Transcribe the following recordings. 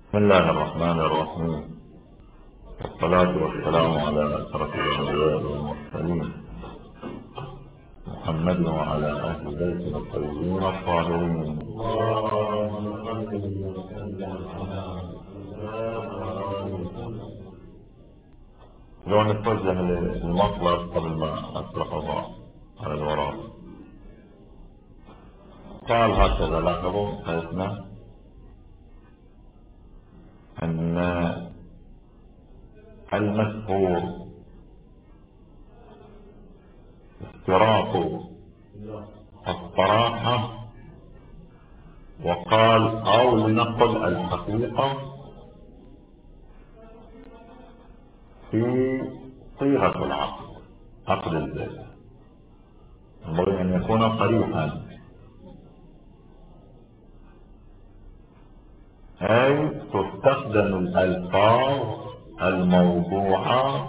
بسم الله الرحمن الرحيم، والصلاة والسلام على أشرف الأنبياء والمرسلين محمد وعلى أهل بيته الطيبين الطاهرين. لو نتوجه للمطلب قبل ما أطرح على الوراء. قال هكذا، لاحظوا حيثنا أن المشهور اشتراط الصراحة، وقال أو لنقل الحقيقة في صيغة عقد البيع، ينبغي أن يكون صريحا، أي تستخدم الألفاظ الموضوعة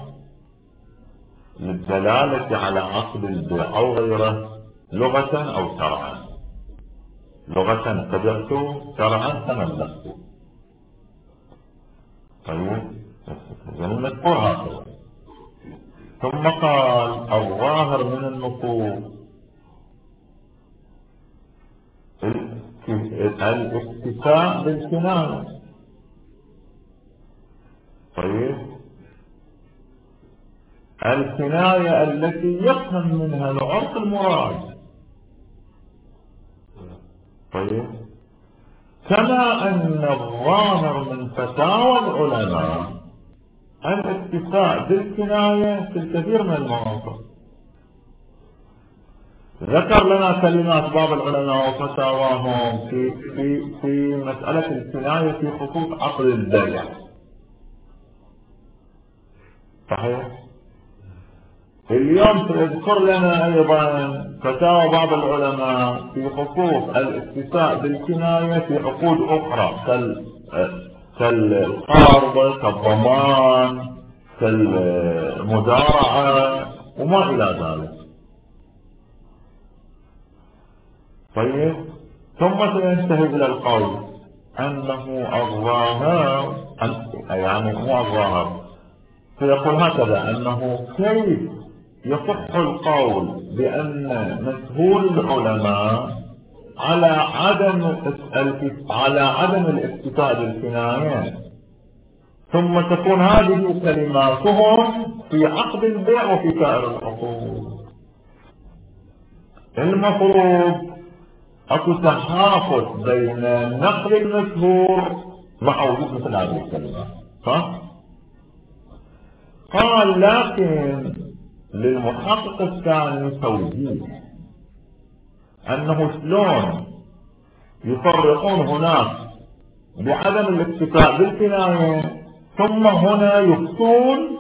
للدلالة على عقد البيع أو غيره، لغة أو شرعا. لغة تبعت، شرعا تملكت. طيب، المذكور هكذا. ثم قال الظاهر من النصوص الاكتفاء بالكناية. طيب، الكناية التي يفهم منها العرف المراد. طيب، كما أن الظاهر من فتاوى العلماء الاكتفاء بالكناية في الكثير من المواقف. ذكر لنا كلمات بعض العلماء وفتاواهم في مسألة الكناية في خصوص عقد البيع. صحيح؟ اليوم سيذكر لنا أيضا فتاوى بعض العلماء في خصوص الاكتفاء بالكناية في عقود أخرى كالقرض، كالضمان، كالمدارعة وما إلى ذلك. طيب، ثم سينتهي إلى القول أنه الظاهر، يعني هو الظاهر، فيقول هكذا أنه كيف يصح القول بأن مسهول العلماء على عدم الاكتفاء بالكناية، ثم تكون هذه كلماتهم في عقد البيع وفي سائر العقود. المفروض اكو تحافظ بين نقل المشهور مع وجود مثل هذه الكلمات، صح؟ قال لكن للمحقق الثاني توجيه انه شلون يفرقون هناك بعدم الاكتفاء بالكناية ثم هنا يفتون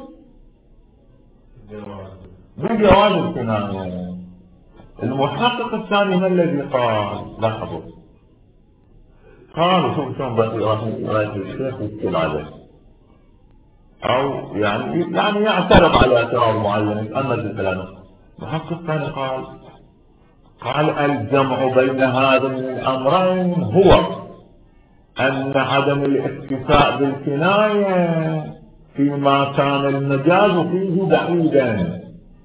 بجواز الكناية. المحقق الثاني ما الذي قال؟ لاحظوا، قالوا شوف شلون رأي الشيخ يشكل عليه، او يعني يعترض على اعتراض معين، يتأمل في كلامه. المحقق الثاني قال الجمع بين هذين الامرين هو ان عدم الاكتفاء بالكناية فيما كان المجاز فيه بعيدا،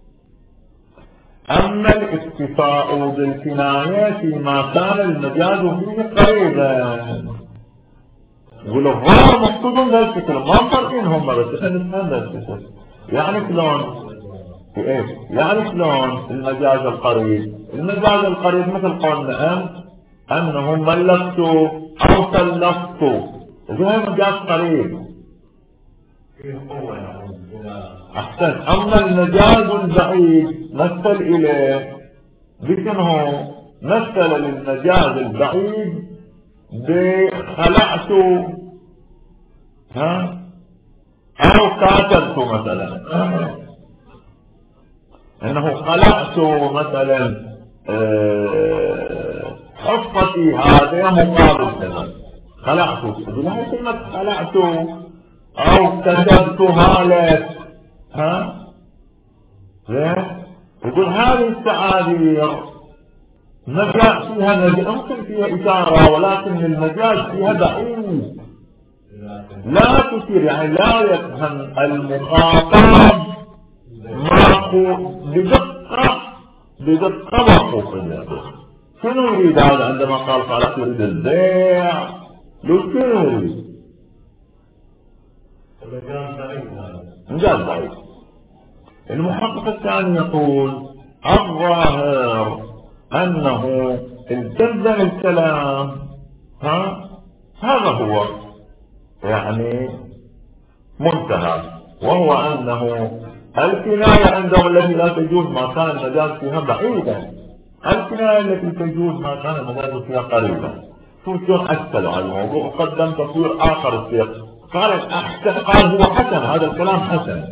اما الاكتفاء بالكناية فيما كان المجاز فيه قريبا. يقول الظاهر مقصود ذلك ما فرقين هم، بس احنا نفهم ذلك. يعني شلون؟ يعني شلون المجاز القريب؟ المجاز القريب مثل قولنا انهم ملكتوا او سلفتوا، وهذا مجاز قريب. احسن. اما المجاز البعيد مثل اليه بشنو؟ مثل للمجاز البعيد بخلعت او كاتبت مثلا، انه خلعت مثلا حصتي هذه مقابل كذا، خلعت بلا كلمة خلعت او كتبتها لك. يقول هذه التعابير مجاز فيها ممكن فيها إشارة، ولكن المجاز فيها بعيد. لا تثير، يعني لا يفهم المخاطب بدقة معقوف اليده. شنو يريد هذا عندما قال خالق يريد البيع؟ لو شنو يريد؟ مجال ضعيف. المحقق الثاني يقول الظاهر أنه التزم الكلام، هذا هو يعني منتهى، وهو أنه الكناية عندهم التي لا تجوز ما كان المجاز فيها بعيدا، الكناية التي تجوز ما كان المجاز فيها قريبا. شلون أكدوا على الموضوع وقدم تصوير آخر السياق، قال هو حسن، هذا الكلام حسن،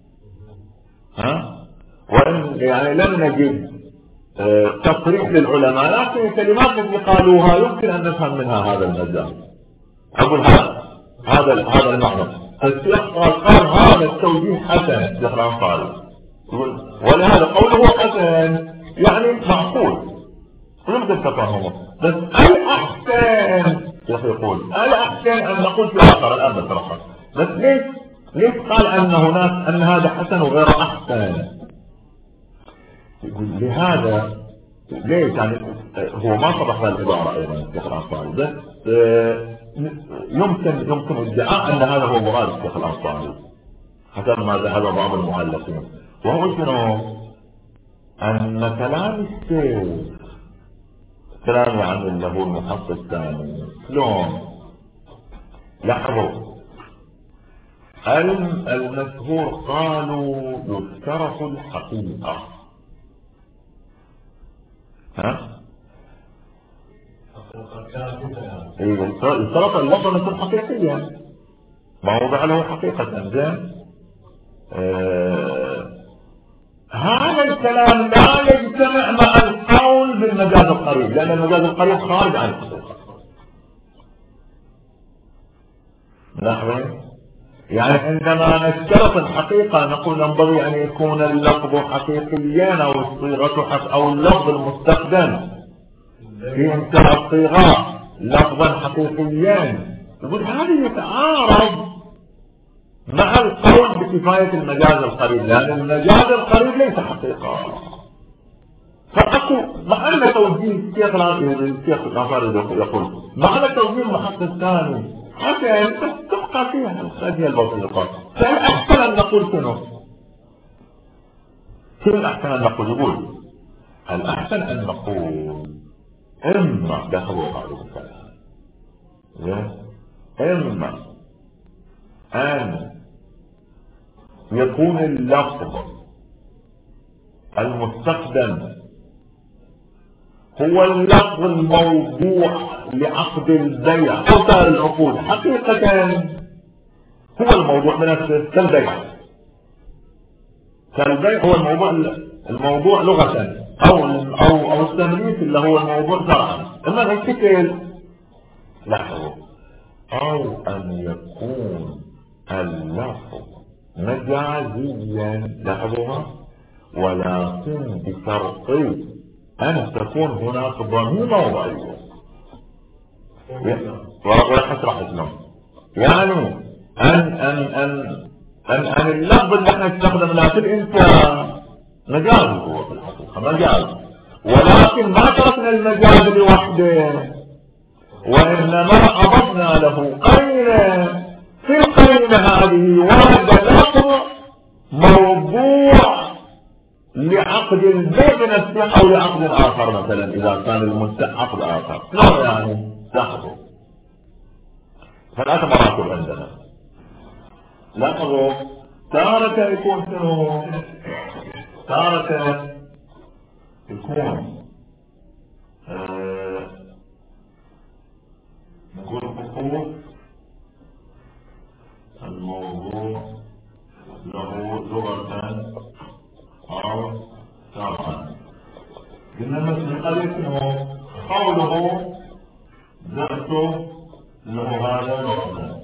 وإن يعني لم نجد تصريح للعلماء، لكن الكلمات التي قالوها يمكن أن نفهم منها هذا المجال. أقول هذا المعنى. السياق قال هذا التوجيه حسن الشيخ الأنصاري، ولهذا قوله حسن يعني معقول يمكن تفهمه، بس الأحسن يقول الأحسن أن نقول في آخر الآن بصراحة، بس ليش قال أن هذا حسن وغير أحسن؟ لهذا ليش يعني هو ما صرح العبارة أيضا الشيخ الأنصاري، بس يمكن ادعاء أن هذا هو مراد الشيخ الأنصاري حسب ما ذهب بعض المؤلفين، وهو شنو؟ أن كلام الشيخ كلام يعني اللي هو المحقق الثاني شلون؟ لاحظوا المشهور قالوا يشترط الحقيقة، يشترط اللفظ مثل حقيقيا ما وضع له حقيقة. زين هذا الكلام لا يجتمع مع القول بالمجاز القريب، لأن المجاز القريب خارج عن الحقيقة. نحن يعني عندما نشترط الحقيقة نقول ينبغي أن يكون اللفظ حقيقيا أو الصيغة أو اللفظ المستخدم في انتهى الصيغة لفظا حقيقيا، يقول هذا يتعارض مع القول بكفاية المجاز القريب، لأن المجاز القريب ليس حقيقة. فأكو معنى توجيه الشيخ الأنصاري يقول معنى توجيه المحقق الثاني حتى تبقى فيها هذه البسيطة. فالأحسن أن نقول شنو الأحسن أن نقول؟ يقول الأحسن أن نقول إما دخلوا هذا الكلام، إما أن يكون اللفظ المستخدم هو اللفظ الموضوع لعقد البيع أو سائر العقود، حقيقة هو الموضوع بنفسه كالبيع هو الموضوع لغة أو التمليك اللي هو الموضوع شرعا. إما الشكل لاحظوا أو أن يكون اللفظ مجازيا، لاحظوها، ولكن بشرط أن تكون هناك ضمير موضعية. وراح اشرح لكم يعني أن اللفظ اللي احنا نستخدم لكن انت مجاز، هو في الحقيقة مجاز، ولكن ما تركنا المجاز لوحده، وإنما أضفنا له قرينة، في القرينة هذه ورد لفظ موضوع لعقد البيع بنفسه أو لعقد آخر، مثلا إذا كان المستعقد آخر. لا يعني لاحظوا ثلاث مراتب عندنا. لاحظوا تارة يكون شنو؟ تارة يكون نقول خصوص الموضوع له لغة أو شرعا. قلنا مثل قضية قوله ذاته له هذا لغة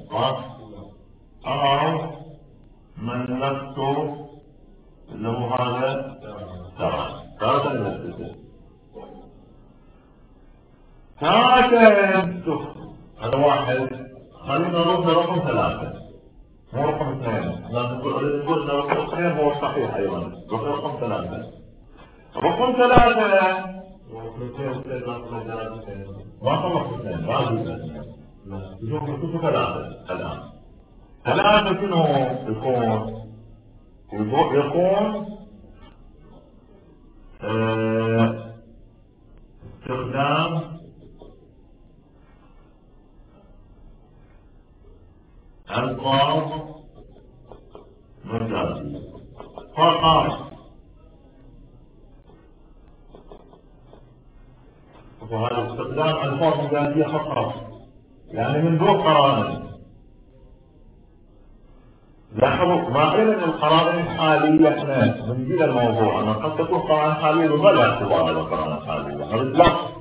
أو من نفسه له هذا شرعا. تارة نفسه تارة هذا واحد. خلينا نرد نقول رقم 3 مو رقم 2. نقول ان رقم 2 هو الصحيح ايضا، رقم 3. رقم 3 ما خلص 2 ما زيد 2 شوفوا 3 الان. 3 شنو يكون؟ يكون استخدام ألفاظ مجازية فقط. وهذا استخدام ألفاظ مجازية فقط، يعني من دون قرائن. لاحظوا ما قلنا القرائن الحالية احنا بنجيب الموضوع أنا قد تكون قرائن حالية ولا اعتبار على قرائن حالية، هذا اللفظ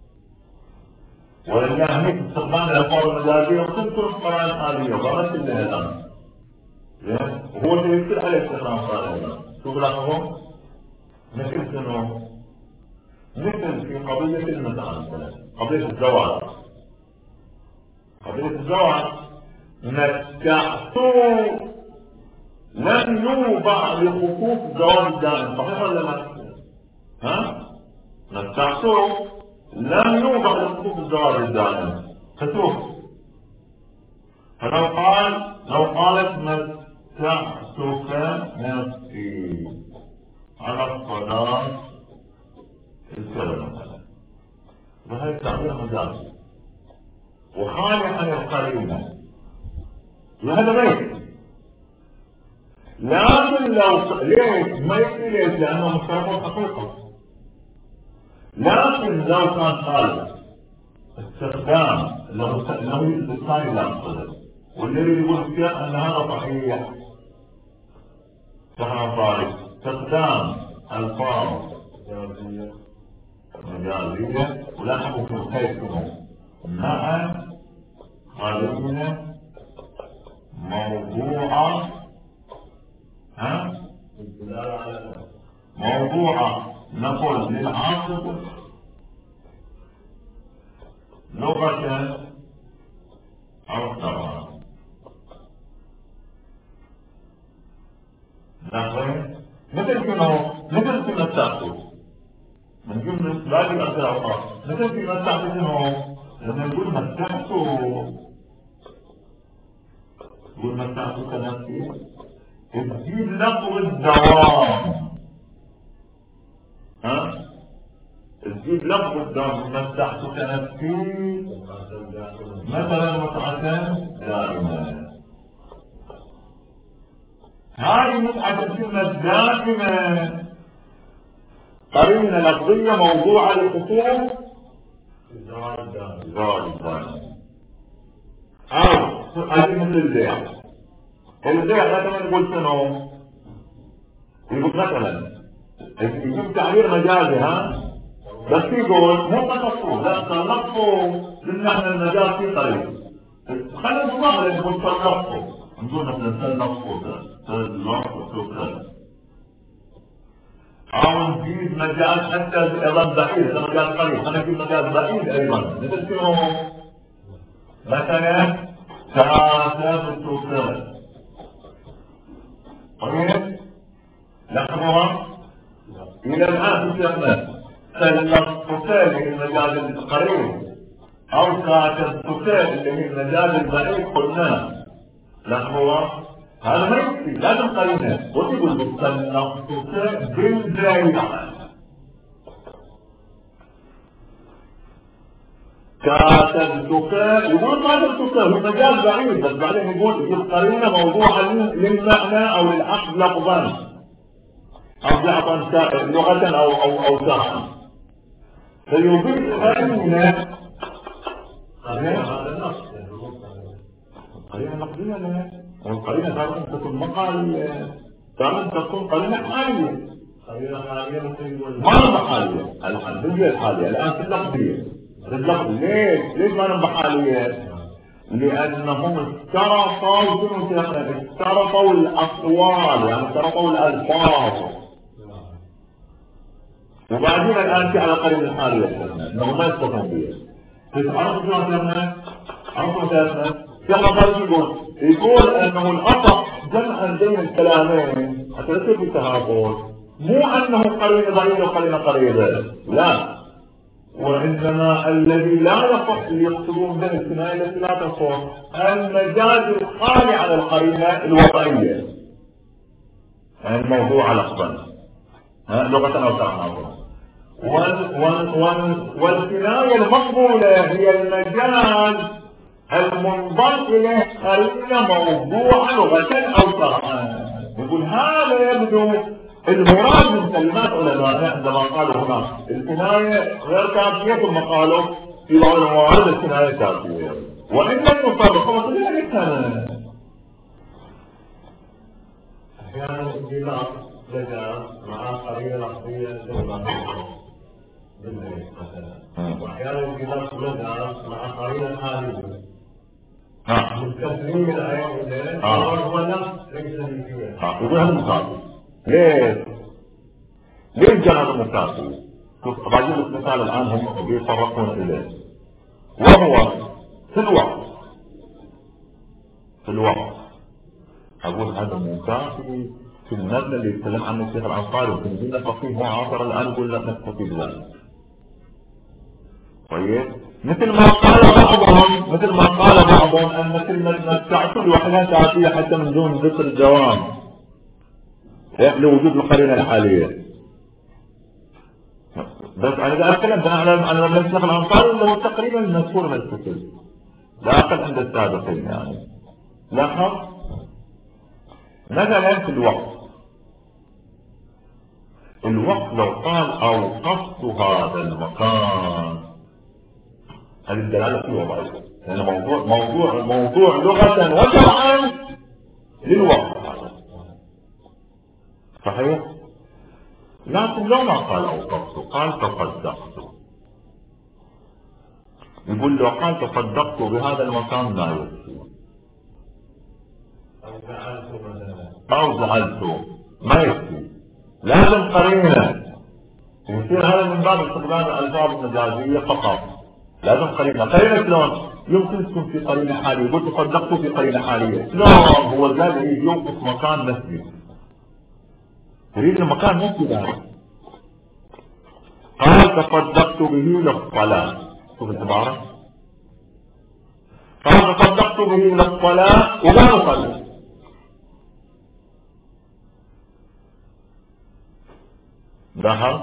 ولله هيك استخدام الألفاظ المجازية وتذكر القرائن الحالية وقالت لها الآن. هو اللي يصير عليه استخدام قرائن. شوف لاحظوا مثل شنو؟ مثل في قضية المتعة مثلا قضية الزواج. قضية الزواج متعت لم يوضع لخصوص الزواج الدائم، صحيح ولا لا؟ ها؟ متعت لم يوضع لخصوص الزواج الدائم. فشوف فلو قالت متعتك نفسي على الصلاة الكلمة مثلا، وهي التعبير مجازي وخالي عن القرينة، وهذا بيت. لكن لو ليش ما يكفي؟ ليش؟ لأنه مشترك الحقيقة. لكن لو كان خالي استخدام لو الثاني لا يقصده والذي يقول الشيخ أن هذا صحيح كما قال استخدام ألفاظ مجازية ولاحظوا في الخير مع قرينة موضوعة موضوعة نقول للعاصفة لغة أو شرعا. مثل كلمة تأخذ من جملة باقي الأخلاق مثل كلمة تأخذ لما يقول متعته كنفسي تجيب لفظ الدوام. تجيب لفظ الدوام متعته كنفسي مثلا متعة دائمة. هذه متعة الكلمة دائمة قرينة لفظية موضوعة للخصوص الزواج الدائم. أو هذه مثل البيع. البيع مثلا يقول شنو؟ يقول مثلا يجيب تعبير مجازي بس يقول مو تلفظه، لا تلفظه لأن احنا المجاز فيه قريب. خلينا نتظاهر نقول تلفظه، نقول مثلا تلفظه أو نجيب مجاز حتى أيضا بعيد، هذا مجاز قريب، خلينا نجيب مجاز بعيد أيضا مثل شنو؟ مثلا كاتبتك. طيب لاحظوها إلى الآن في شيخنا سلمتك اللي هي المجاز القريب أو كاتبتك اللي هي المجاز البعيد قلنا. لاحظوها هذا ما يكفي لازم قرينة وتقول سلمتك بالبيع. كاتبتك يقول كاتبتك هو مجال بعيد بس بعدين يقول يجيب قرينة موضوعة للمعنى أو للعقد لفظا أو لغة أو شرعا فيضيف قرينة. قرينة لفظية لا، والقرينة تارة تكون مقال، تارة تكون قرينة حالية. قرينة حالية ما حالية الحالية الحالية الآن في اللفظية. ليش ما نبقى حالية؟ لأنهم استرطوا الأقوال يعني استرطوا الألفاظ وبعدين الآن في على قريب الحالية إنهم ما يستطيعون بيه. عرفوا شو أسلمنا؟ عرفوا أسلمنا؟ في حضر يقول انه الاصح جمعا بين الكلامين حتى لا يصير في تهافت، مو انه قرينه ضعيفه وقرينه قريبه، لا، وانما الذي لا يصح اللي يقصدون به الكنايه التي لا تصح المجاز الخالي على القرينه الوضعيه، يعني الموضوع لفظا لغه او شرعا. والكنايه المقبوله هي المجاز المنضم اليه قرينه موضوعه لغه او شرعا. يقول هذا يبدو المراد من كلمات علمائنا عندما قالوا هنا الكنايه غير كافيه، ثم قالوا في بعض الموارد الكنايه كافيه، وان لم يطابقوا فكذلك كان احيانا الجماع مجاز مع قرينه لفظيه بالليل مثلا، واحيانا الجماع مجاز مع قرينه حاليه من تسليم العين اليه هو نفس ليس بالكنايه. يقول هذا مقابل. ليه جعل المكافئ؟ شوف بعدين المثال الان هم بيتطرقون اليه، وهو في الوقت اقول هذا المكافئ في المبنى اللي يتكلم عنه الشيخ الانصاري وتنزيل فقيه معاصر الان يقول لك نكتفي بذلك. طيب مثل ما قال بعضهم ان كلمه تعتل لوحدها كافيه حتى من دون ذكر الدوام لوجود القرينه الحاليه. بس انا اذا اتكلم عن الشيخ الانصاري اللي هو تقريبا المذكور من الكتب لا اقل عند السابقين. يعني لاحظ مثلا في الوقت لو قال اوقفت هذا المكان، هذه الدلاله فيه وضعيه، لان موضوع لغه وشرعا للوقت صحيح. لكن لو ما قال اوقفت قال تصدقت، يقول لو قال تصدقت بهذا المكان لا يكفي، او زعلت ما يكفي، لازم قرينه. يصير هذا من باب استخدام الالفاظ المجازيه فقط، لازم قرينه شلون؟ يمكن تكون في قرينه حاليه، يقول تصدقت في قرينه حاليه، شلون؟ هو الجاهل يريد يوقف مكان مسجد، يريد المكان مسجد. قال تصدقت به للصلاه، شوف العباره، قال تصدقت به للصلاه ولا نصلي، لاحظ،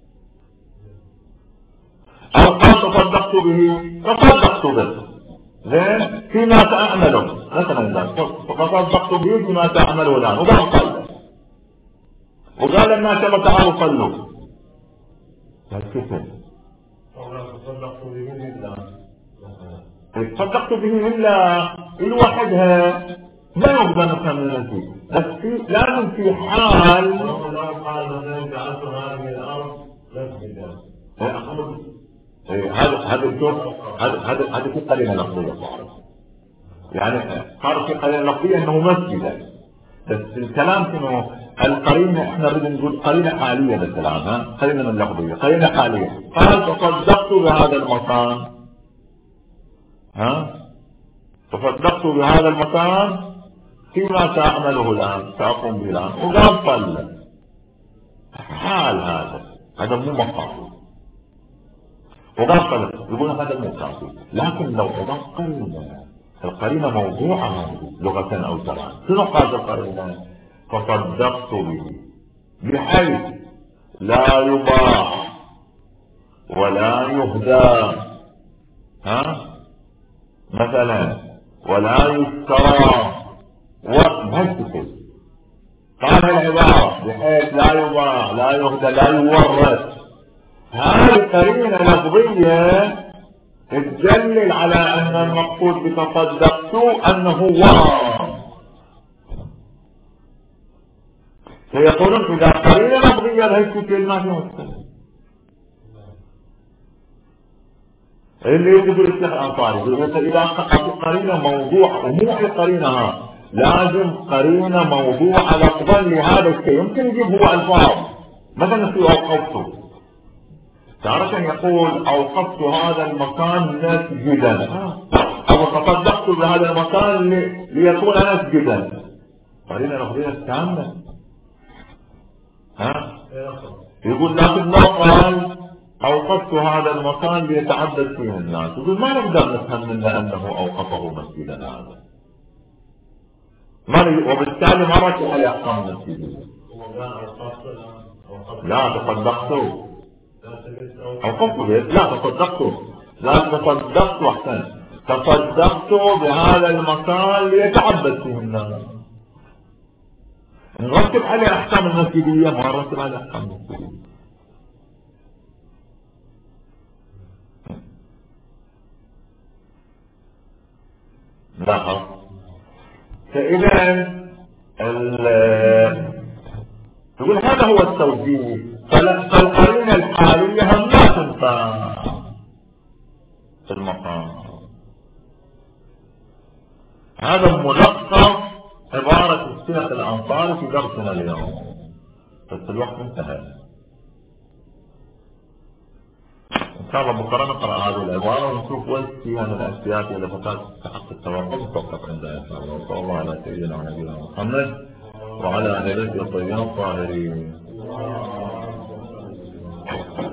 او قال تصدقت به زين فيما تعمله مثلا، تصدقت به فيما تعمله الان وقال صلى، وقال الناس يلا تعالوا صلوا، هالكفر تصدقت به الا لوحدها ما يقدر نكمل فيه، بس في لازم في حال لو قال مثلا جعلت هذه الارض مسجدا، هذا في قرينه لفظيه، يعني صار في قرينه لفظيه انه مسجدا، بس الكلام انه القرينه احنا نريد نقول قرينه حاليه بالكلام، قرينه من لفظيه، قرينه حاليه. قال تصدقت بهذا المكان، تصدقت بهذا المكان فيما تعمله الان، تقوم به الان، وقال صلى، حال هذا مو مقاصد، وقال صلى، يقول هذا مو كافي. لكن لو اضاف قرينه، القرينه موضوعه لغه او شرعا، شنو قال القرينه؟ تصدقت به بحيث لا يباع ولا يهدى، مثلا ولا يشترى، وهكذا قال العبارة بحيث لا يباع لا يهدى لا يورث. هذه قرينة لفظية تدلل على ان المقصود بتصدقت انه ورث. فيقولون اذا قرينة لفظية ليس كلمة مستمر، اللي يقول الشيخ الانصاري اذا قرينه موضوع ومو قرينه، لازم قرينه موضوع لفظا لهذا الشيء. يمكن يجيب هو الفاظ مثلا في اوقفته، تارة يقول اوقفت هذا المكان مسجدا، أو تصدقت بهذا المكان ليكون مسجدا، خلينا ناخذها التامة. ها يقول لكن لو قال أوقفت هذا المكان ليتعبد فيه الناس، يقول ما نقدر نفهم منه أنه أوقفه مسجدا هذا، وبالتالي ما رجع على أحكام المسجد. لا تصدقت أوقفت لا تصدقت، لا تصدقت أحسن، تصدقت بهذا المكان ليتعبد فيه الناس، نرتب على أحكام المسجدية ما نرتب على أحكام المسجدية. لاحظ. فإذا يقول هذا هو التوجيه، فالقرينة الحالية هم لا تنفع في المقام. هذا ملخص عبارة الشيخ الأنصاري في درسنا اليوم، بس الوقت انتهى. إن شاء الله بكرة نقرأ هذه العبارة ونشوف وين فيها من الأشياء اللي تستحق التوقف نتوقف عندها إن شاء الله. وصلى الله على سيدنا ونبينا محمد وعلى آله الطيبين الطاهرين.